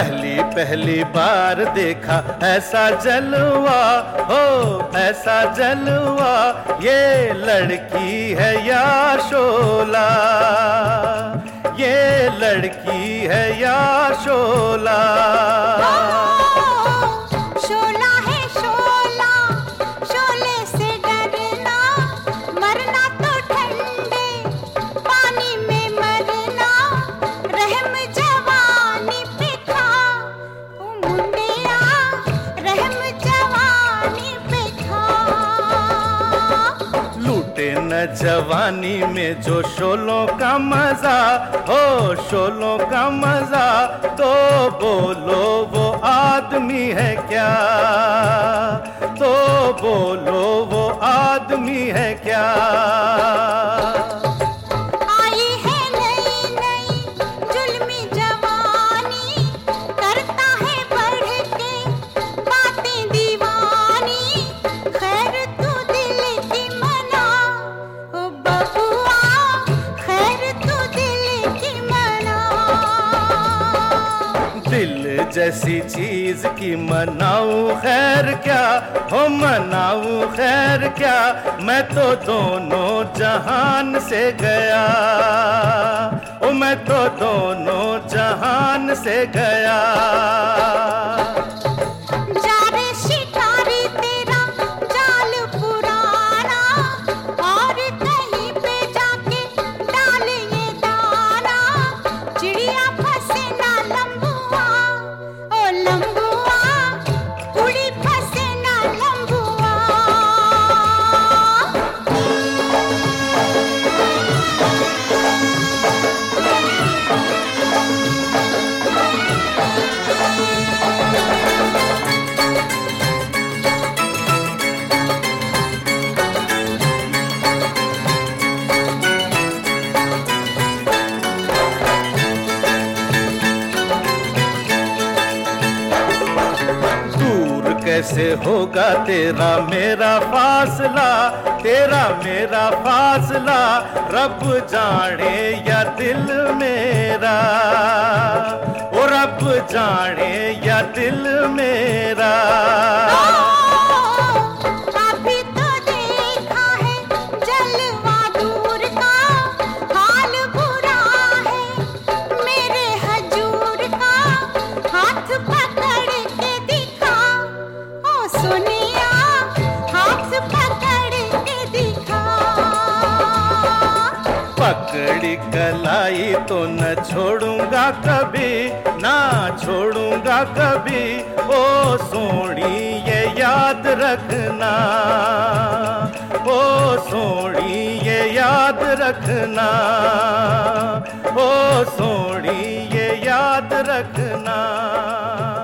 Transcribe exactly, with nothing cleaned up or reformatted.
पहली पहली बार देखा ऐसा जलवा, हो ऐसा जलवा, ये लड़की है या शोला, ये लड़की है या शोला। शोला है शोला, शोले से डरना, मरना तो ठंडे पानी में मरना, रहम जवानी पे खा ओ मुंडिया, रहम जवानी पे खा। लूटे न जवानी में जो शोलों का मजा, हो शोलों का मजा, तो बोलो वो आदमी है क्या, तो बोलो वो आदमी है क्या। आई है नई नई जुल्मी जवानी, करता है बढ़ के बातें दीवानी, खैर तू दिल की मना ओ बबुआ, खैर तू दिल की मना। दिल जैसी चीज की मनाऊं खैर क्या, हो मनाऊं खैर क्या, मैं तो दोनों जहान से गया, ओ मैं तो दोनों जहान से गया। जा रे शिकारी तेरा जाल पुराना, और कहीं पे जाके डाल ये दाना, चिड़िया फंसे ना लंबुआ ओ लंबुआ, कुड़ी फंसे ना लंबुआ। दूर कैसे होगा तेरा मेरा फासला, तेरा मेरा फासला, रब जाने या दिल मेरा, ओ रब जाने या दिल मेरा। अभी तो देखा है जलवा दूर का, हाल बुरा है मेरे हजूर का, हाथ पकड़ के दिखा ओ सोनिया, हाथ पकड़ के दिखा। पकड़ी कलाई तो न छोड़ूंगा कभी, ना छोड़ूंगा कभी, ओ सोनी ये याद रखना, ओ सोनी ये याद रखना, ओ सोनी ये याद रखना।